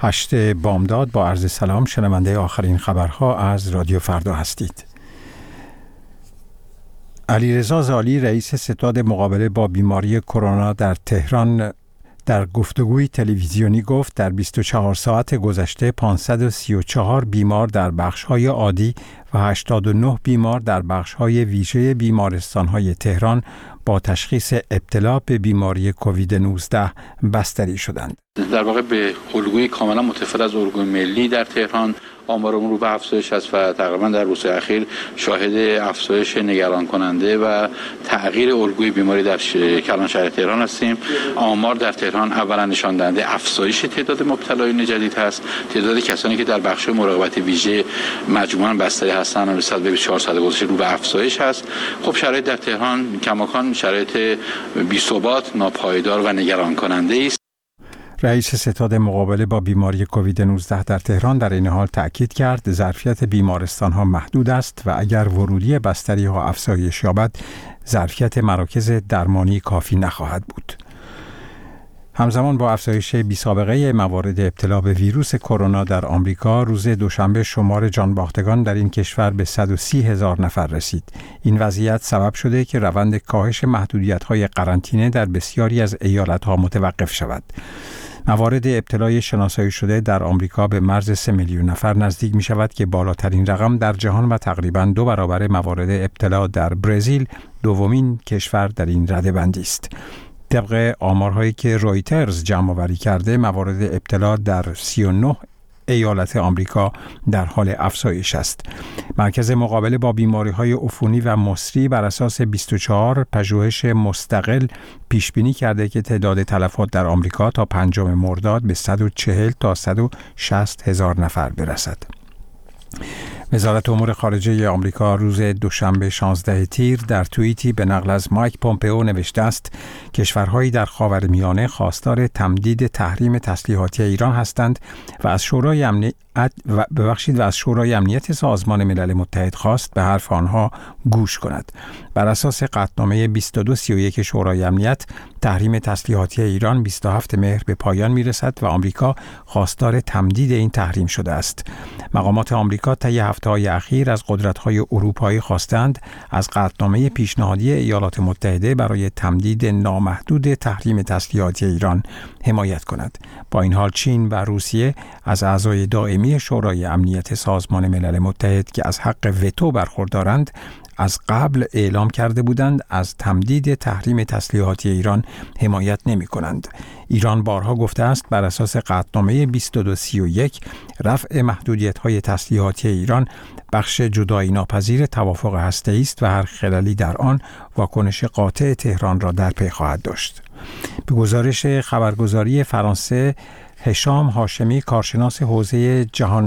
8 بامداد با عرض سلام، شنونده آخرین خبرها از رادیو فردا هستید. علیرضا زالی رئیس ستاد مقابله با بیماری کرونا در تهران در گفتگوی تلویزیونی گفت در 24 ساعت گذشته 534 بیمار در بخش‌های عادی و 89 بیمار در بخش‌های ویژه بیمارستان‌های تهران با تشخیص ابتلا به بیماری کووید 19 بستری شدند. در واقع به الگوی کاملا متفاوت از الگوی ملی در تهران آمارمون رو به افزایش است و تقریبا در روزهای اخیر شاهد افزایش نگران کننده و تغییر الگوی بیماری در کلان شهر تهران هستیم. آمار در تهران اولا نشان دهنده افزایش تعداد مبتلایان جدید هست. تعداد کسانی که در بخش مراقبت ویژه مجموعاً بستری هستند نسبت به 24 ساعت گذشته رو به افزایش است. خب شرایط در تهران کماکان شرایط بی‌ثبات، ناپایدار و نگران کننده است. رئیس ستاد مقابله با بیماری کووید 19 در تهران در این حال تأکید کرد ظرفیت بیمارستان‌ها محدود است و اگر ورودی بستری‌ها افزایش یابد ظرفیت مراکز درمانی کافی نخواهد بود. همزمان با افزایش بی‌سابقه موارد ابتلا به ویروس کرونا در آمریکا، روز دوشنبه شمار جانباختگان در این کشور به 130,000 نفر رسید. این وضعیت سبب شده که روند کاهش محدودیت‌های قرنطینه در بسیاری از ایالت‌ها متوقف شود. موارد ابتلای شناسایی شده در آمریکا به مرز 3 میلیون نفر نزدیک می شود که بالاترین رقم در جهان و تقریباً 2 برابر موارد ابتلا در برزیل، دومین کشور در این رده‌بندی است. طبق آمارهایی که رویترز جمع‌آوری کرده، موارد ابتلا در 39 ایالت آمریکا در حال افزایش است. مرکز مقابله با بیماری‌های عفونی و مسری بر اساس 24 پژوهش مستقل پیش بینی کرده که تعداد تلفات در آمریکا تا 5 مرداد به 140 تا 160 هزار نفر برسد. وزارت امور خارجه آمریکا روز دوشنبه 16 تیر در توییتی به نقل از مایک پومپئو نوشته است کشورهایی در خاورمیانه خواستار تمدید تحریم تسلیحاتی ایران هستند و از شورای امنیت سازمان ملل متحد خواست به حرف آنها گوش کند. بر اساس قطعنامه 2231 شورای امنیت، تحریم تسلیحاتی ایران 27 مهر به پایان میرسد و آمریکا خواستار تمدید این تحریم شده است. مقامات آمریکا طی هفته‌های اخیر از قدرت‌های اروپایی خواستند از قطعنامه پیشنهادی ایالات متحده برای تمدید نامحدود تحریم تسلیحاتی ایران حمایت کند. با این حال چین و روسیه از اعضای دائمی شورای امنیت سازمان ملل متحد که از حق وتو برخوردارند از قبل اعلام کرده بودند از تمدید تحریم تسلیحاتی ایران حمایت نمی کنند. ایران بارها گفته است بر اساس قطعنامه 2231 رفع محدودیت‌های تسلیحاتی ایران بخش جدایی ناپذیر توافق هسته‌ای است و هر خلالی در آن واکنش قاطع تهران را در پی خواهد داشت. به گزارش خبرگزاری فرانسه، هشام هاشمی کارشناس حوزه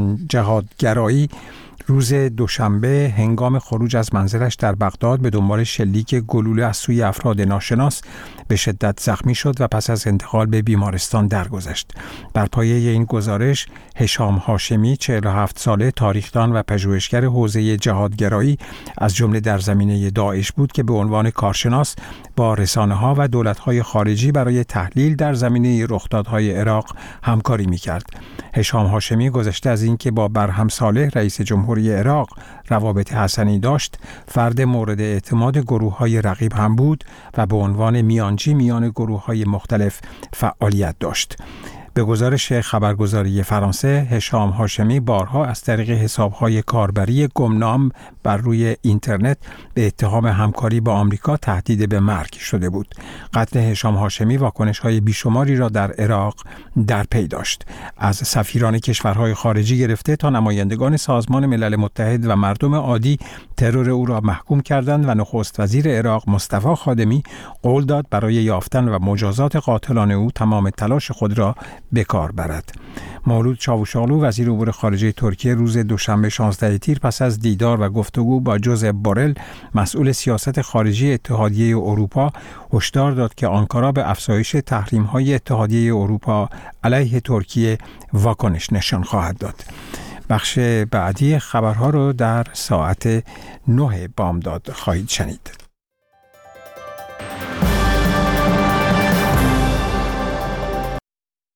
جهادگرایی روز دوشنبه هنگام خروج از منزلش در بغداد به دنبال شلیک گلوله از سوی افراد ناشناس به شدت زخمی شد و پس از انتقال به بیمارستان درگذشت. بر پایه این گزارش، هشام هاشمی 47 ساله تاریخدان و پژوهشگر حوزه جهادگرایی از جمله در زمینه داعش بود که به عنوان کارشناس با رسانه‌ها و دولت‌های خارجی برای تحلیل در زمینه رخدادهای عراق همکاری می‌کرد. هشام هاشمی گذشته از اینکه با برهم صالح رئیس جمهوری عراق روابط حسنی داشت، فرد مورد اعتماد گروه‌های رقیب هم بود و به عنوان میانجی میان گروه‌های مختلف فعالیت داشت. به گزارش خبرگزاری فرانسه، هشام هاشمی بارها از طریق حساب‌های کاربری گمنام بر روی اینترنت به اتهام همکاری با آمریکا تهدید به مرگ شده بود. قتل هشام هاشمی واکنش‌های بیشماری را در عراق در پی داشت. از سفیران کشورهای خارجی گرفته تا نمایندگان سازمان ملل متحد و مردم عادی ترور او را محکوم کردند و نخست وزیر عراق مصطفی خادمی قول داد برای یافتن و مجازات قاتلان او تمام تلاش خود را به کار برد. مولود چاوشاغلو وزیر امور خارجه ترکیه روز دوشنبه 16 تیر پس از دیدار و گفتگو با جوزپ بورل مسئول سیاست خارجی اتحادیه اروپا هشدار داد که آنکارا به افزایش تحریم‌های اتحادیه اروپا علیه ترکیه واکنش نشان خواهد داد. بخش بعدی خبرها رو در ساعت 9 بامداد خواهید شنید.